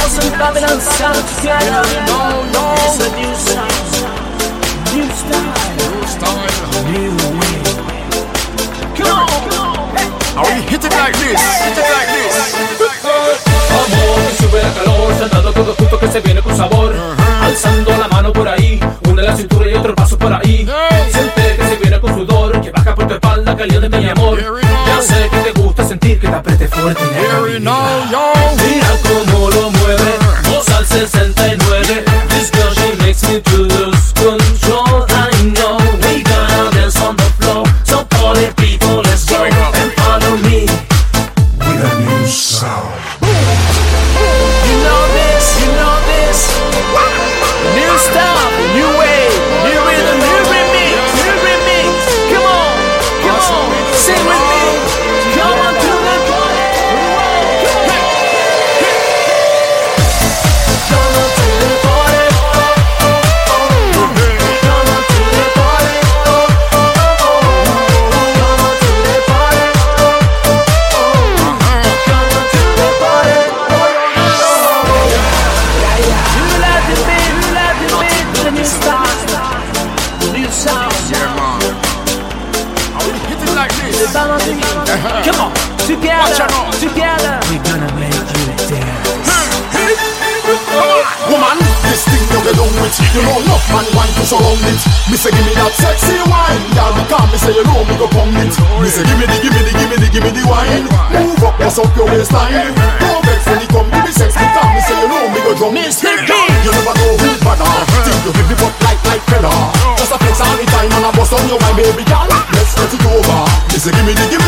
Sentada e dançar together. It's a new sound, new style, new way. Come on, are we hit it like this? Hit it like this. Amor, que sube la calor, sentado todo junto que se viene con sabor. Alzando la mano por ahí, una en la cintura y otro paso por ahí. Siente que se viene con sudor, que baja por tu espalda caliente mi amor. Ya sé que te gusta sentir que te apriete fuerte. Mira cómo lo mueve, vos al 69. This girl, she makes me to lose control. I know we gonna dance on the floor. So party people, let's go and follow me. With a new sound. You know this, new style, new way, new rhythm, new remix, come on, sing with me, come on to the party, come on to the party, come on to the party, come on to the party, come on to the party. You like the beat, the new style, the new sound. Yeah, man. Are we hit it like this? The balancing. Come on, together. We're gonna make you dance. Woman, this thing you get on with. You know enough man want to surround it. Me say give me that sexy wine. Girl, because me say you know me go pound it. Me say give me the wine. Move up, bust up your waistline. Don't vex when you come, give me sex. Because me say you know me go drum. Mr. P. You never know who's better. Think you give me butt like fella. Just a flex all the time and I bust on you, my baby girl. Let's get it over. Me say give me